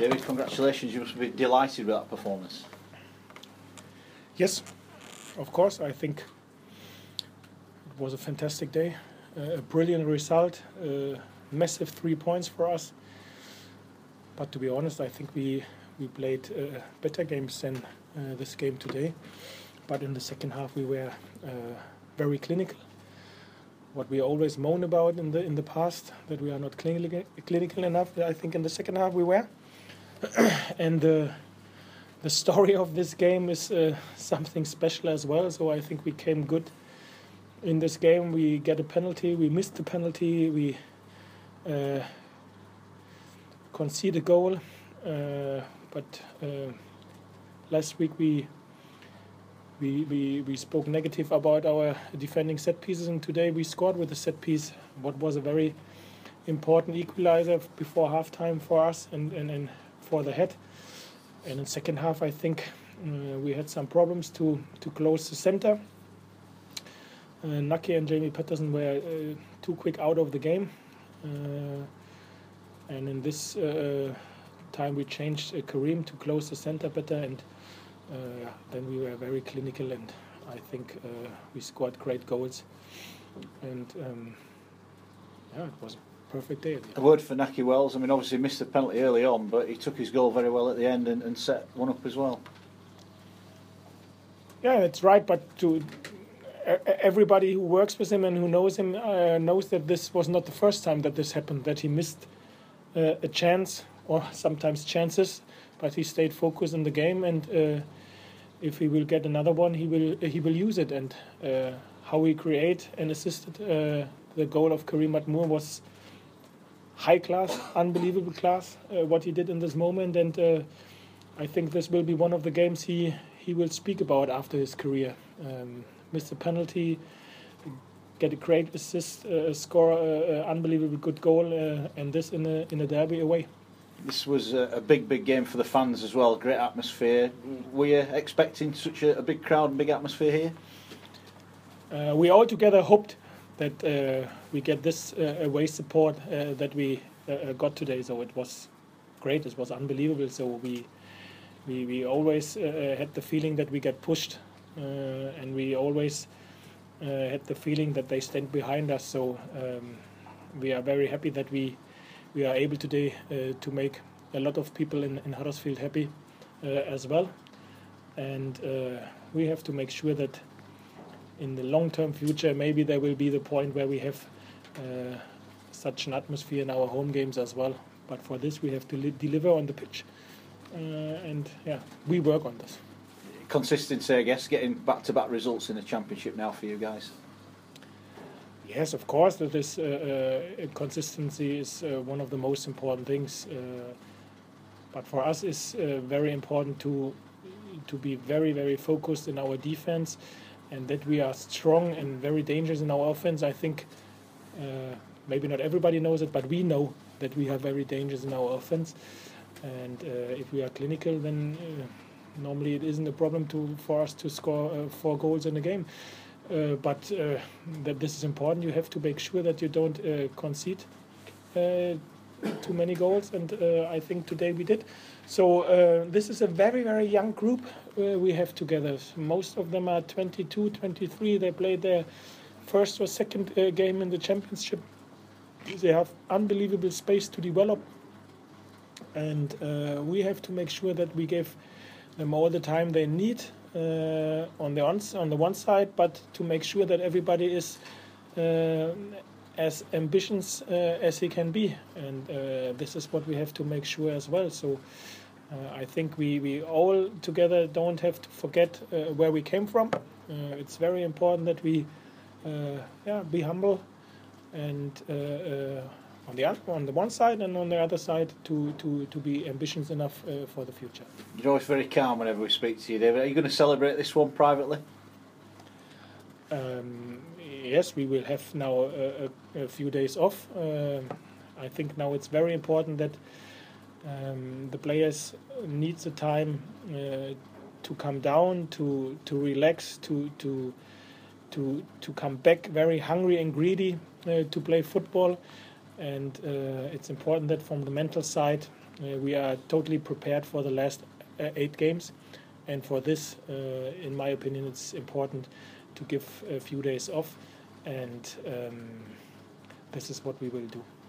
David, congratulations. You must be delighted with that performance. Yes, of course. I think it was a fantastic day, a brilliant result, massive 3 points for us. But to be honest, I think we played better games than this game today. But in the second half, we were very clinical. What we always moan about in the past, that we are not clinical enough. I think in the second half we were. And the story of this game is something special as well. So I think we came good in this game. We get a penalty. We missed the penalty. We concede a goal. But last week we spoke negative about our defending set pieces, and today we scored with a set piece. What was a very important equalizer before halftime for us and for the head. And in second half, I think we had some problems to close the center. Naki and Jamie Patterson were too quick out of the game. And in this time, we changed Kareem to close the center better. And then we were very clinical. And I think we scored great goals. And yeah, it was a perfect day. A word for Naki Wells. I mean, obviously missed the penalty early on, but he took his goal very well at the end and set one up as well. Yeah, that's right. But everybody who works with him and who knows him knows that this was not the first time that this happened, that he missed a chance or sometimes chances, but he stayed focused in the game. And if he will get another one, he will use it. And how he created and assisted the goal of Kareem Atmour was high class, unbelievable class, what he did in this moment. And I think this will be one of the games he will speak about after his career. Miss a penalty, get a great assist, score an unbelievable good goal, and this in a derby away. This was a big game for the fans as well, great atmosphere. Were you expecting such a big crowd and big atmosphere here? We all together hoped that we get this away support that we got today. So it was great. It was unbelievable. So we always had the feeling that we get pushed, and we always had the feeling that they stand behind us. So we are very happy that we are able today to make a lot of people in Huddersfield happy as well. And we have to make sure that in the long-term future, maybe there will be the point where we have such an atmosphere in our home games as well. But for this, we have to deliver on the pitch. And yeah, we work on this. Consistency, I guess, getting back-to-back results in the Championship now for you guys. Yes, of course. That is consistency is one of the most important things. But for us, it's very important to be very, very focused in our defense, and that we are strong and very dangerous in our offense. I think maybe not everybody knows it, but we know that we are very dangerous in our offense. And if we are clinical, then normally it isn't a problem for us to score 4 goals in a game. But that this is important. You have to make sure that you don't concede too many goals, and I think today we did. So this is a very, very young group we have together. Most of them are 22, 23. They played their first or second game in the Championship. They have unbelievable space to develop, and we have to make sure that we give them all the time they need on the one side, but to make sure that everybody is as ambitious as he can be, and this is what we have to make sure as well. So I think we all together don't have to forget where we came from. It's very important that we be humble and on the one side, and on the other side to be ambitious enough for the future. You're always very calm whenever we speak to you, David. Are you going to celebrate this one privately? Yes, we will have now a few days off. I think now it's very important that the players need the time to come down, to relax, to come back very hungry and greedy to play football. And it's important that from the mental side We are totally prepared for the last 8 games, and for this, in my opinion, it's important to give a few days off, and this is what we will do.